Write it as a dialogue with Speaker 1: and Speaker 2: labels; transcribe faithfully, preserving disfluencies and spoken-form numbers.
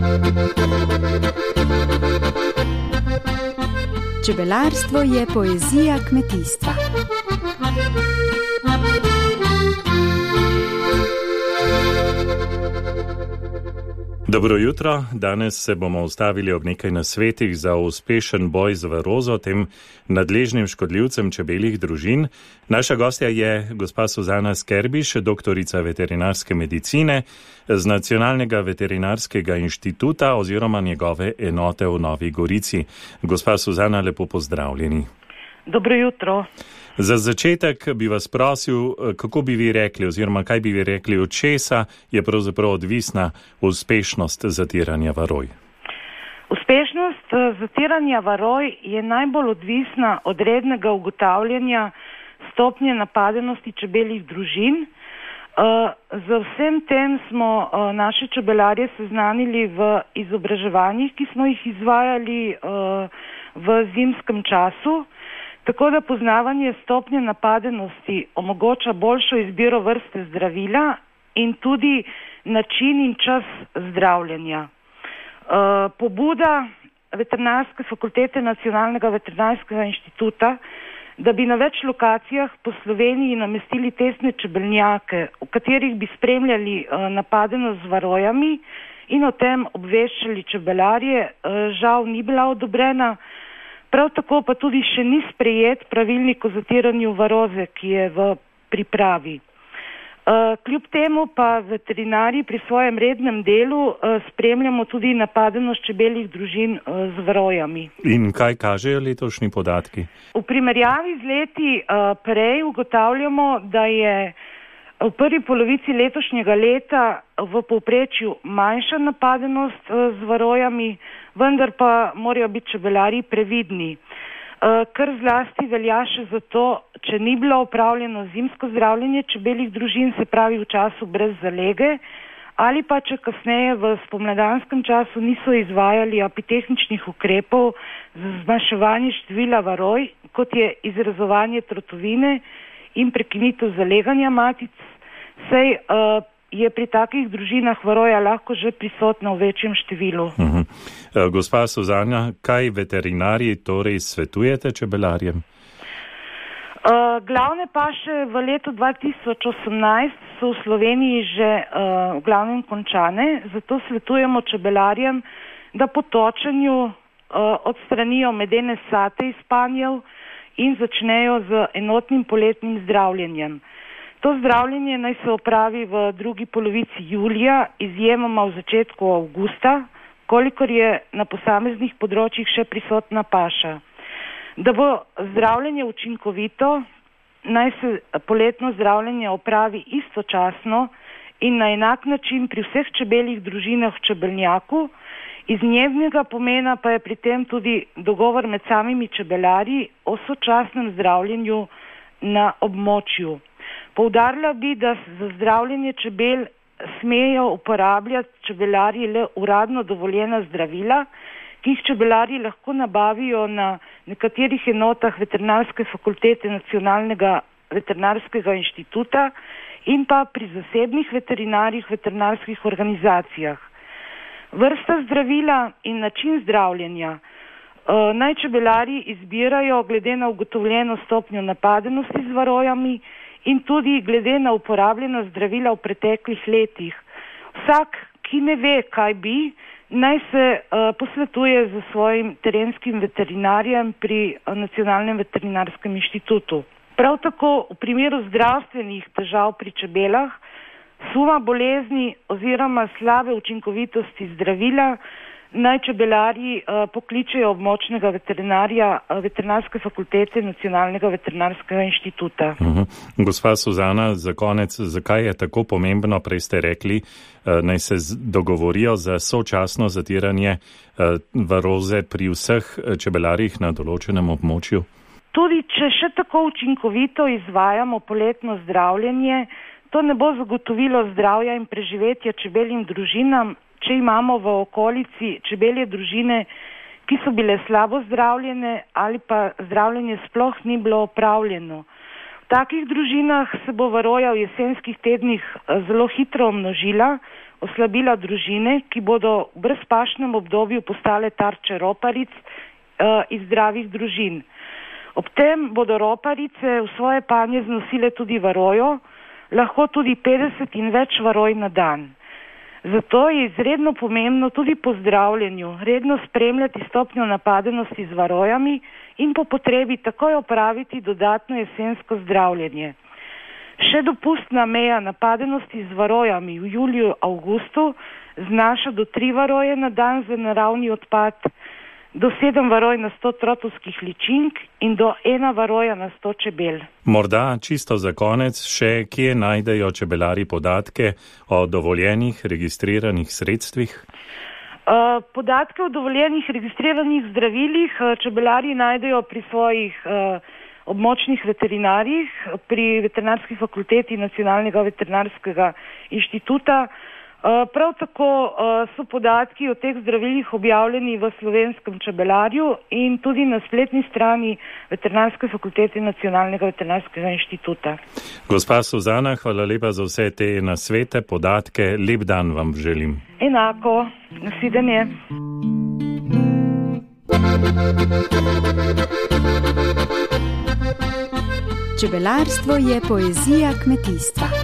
Speaker 1: Čebelarstvo je poezija kmetijstva.
Speaker 2: Dobro jutro, danes se bomo ustavili ob nekaj nasvetih za uspešen boj z varozo, tem nadležnim škodljivcem čebeljih družin. Naša gostja je gospa Suzana Skerbiš, doktorica veterinarske medicine z Nacionalnega veterinarskega inštituta oziroma njegove enote v Novi Gorici. Gospa Suzana, lepo pozdravljeni.
Speaker 3: Dobro jutro.
Speaker 2: Za začetek bi vas prosil, kako bi vi rekli oziroma kaj bi vi rekli, od česa je pravzaprav odvisna uspešnost zatiranja varoj?
Speaker 3: Uspešnost zatiranja varoj je najbolj odvisna od rednega ugotavljanja stopnje napadenosti čebeljih družin. Z vsem tem smo naše čebelarje seznanili v izobraževanjih, ki smo jih izvajali v zimskem času. Tako da poznavanje stopnje napadenosti omogoča boljšo izbiro vrste zdravila in tudi način in čas zdravljenja. Uh, pobuda Veterinarske fakultete Nacionalnega veterinarskega inštituta, da bi na več lokacijah po Sloveniji namestili testne čebelnjake, v katerih bi spremljali uh, napadenost z varojami in o tem obveščali čebelarje, uh, žal ni bila odobrena. Prav tako pa tudi še ni sprejet pravilnik o zatiranju varoze, ki je v pripravi. Uh, kljub temu pa veterinari pri svojem rednem delu uh, spremljamo tudi napadenost čebeljih družin uh, z varojami.
Speaker 2: In kaj kažejo letošnji podatki?
Speaker 3: V primerjavi z leti uh, prej ugotavljamo, da je v prvi polovici letošnjega leta v povprečju manjša napadenost uh, z varojami, vendar pa morajo biti čebelari previdni. Uh, kar zlasti velja še zato, če ni bilo opravljeno zimsko zdravljenje čebeljih družin, se pravi v času brez zalege, ali pa če kasneje v spomladanskem času niso izvajali apitehničnih ukrepov za zmanjševanje števila varoj, kot je izrezovanje trotovine in prekinitev zaleganja matic, saj uh, je pri takih družinah varoja lahko že prisotna v večjem številu.
Speaker 2: Uh-huh. Gospa Suzana, kaj veterinarji torej svetujete čebelarjem?
Speaker 3: Uh, glavne paše v letu dva tisoč osemnajst so v Sloveniji že uh, v glavnem končane, zato svetujemo čebelarjem, da po točenju uh, odstranijo medene sate iz panjev in začnejo z enotnim poletnim zdravljenjem. To zdravljenje naj se opravi v drugi polovici julija, izjemoma v začetku avgusta, kolikor je na posameznih področjih še prisotna paša. Da bo zdravljenje učinkovito, naj se poletno zdravljenje opravi istočasno in na enak način pri vseh čebeljih družinah v čebelnjaku. Izjemnega pomena pa je pri tem tudi dogovor med samimi čebelarji o sočasnem zdravljenju na območju. Poudarila bi, da za zdravljenje čebel smejo uporabljati čebelarji le uradno dovoljena zdravila, ki jih čebelarji lahko nabavijo na nekaterih enotah Veterinarske fakultete Nacionalnega veterinarskega inštituta in pa pri zasebnih veterinarjih veterinarskih organizacijah. Vrsta zdravila in način zdravljenja uh, naj čebelarji izbirajo glede na ugotovljeno stopnjo napadenosti z varojami in tudi glede na uporabljena zdravila v preteklih letih. Vsak, ki ne ve, kaj bi, naj se uh, posvetuje z svojim terenskim veterinarjem pri uh, Nacionalnem veterinarskem inštitutu. Prav tako v primeru zdravstvenih težav pri čebelah, suma bolezni oziroma slabe učinkovitosti zdravila, naj čebelarji uh, pokličejo območnega veterinarja uh, Veterinarske fakultete Nacionalnega veterinarskega inštituta.
Speaker 2: Uh-huh. Gospa Suzana, za konec, zakaj je tako pomembno, prej ste rekli, uh, naj se dogovorijo za sočasno zatiranje uh, varoze pri vseh čebelarjih na določenem območju?
Speaker 3: Tudi če še tako učinkovito izvajamo poletno zdravljenje, to ne bo zagotovilo zdravja in preživetja čebeljim družinam, če imamo v okolici čebelje družine, ki so bile slabo zdravljene ali pa zdravljenje sploh ni bilo opravljeno. V takih družinah se bo varoja v jesenskih tednih zelo hitro množila, oslabila družine, ki bodo v brezpašnem obdobju postale tarče roparic uh, iz zdravih družin. Ob tem bodo roparice v svoje panje znosile tudi varojo, lahko tudi petdeset in več varoj na dan. Zato je izredno pomembno tudi po zdravljenju redno spremljati stopnjo napadenosti z varojami in po potrebi takoj opraviti dodatno jesensko zdravljenje. Še dopustna meja napadenosti z varojami v juliju-avgustu znaša do tri varoje na dan za naravni odpad, do sedem varoj na sto trotovskih ličink in do ena varoja na sto čebel.
Speaker 2: Morda čisto za konec še, kje najdejo čebelari podatke o dovoljenih registriranih sredstvih?
Speaker 3: Uh, podatke o dovoljenih registriranih zdravilih uh, čebelari najdejo pri svojih uh, območnih veterinarjih, pri veterinarski fakulteti Nacionalnega veterinarskega inštituta. Prav tako so podatki o teh zdravilih objavljeni v Slovenskem čebelarju in tudi na spletni strani Veterinarske fakultete Nacionalnega veterinarskega inštituta.
Speaker 2: Gospa Suzana, hvala lepa za vse te nasvete, podatke. Lep dan vam želim.
Speaker 3: Enako. Nasvidenje.
Speaker 1: Čebelarstvo je poezija kmetijstva.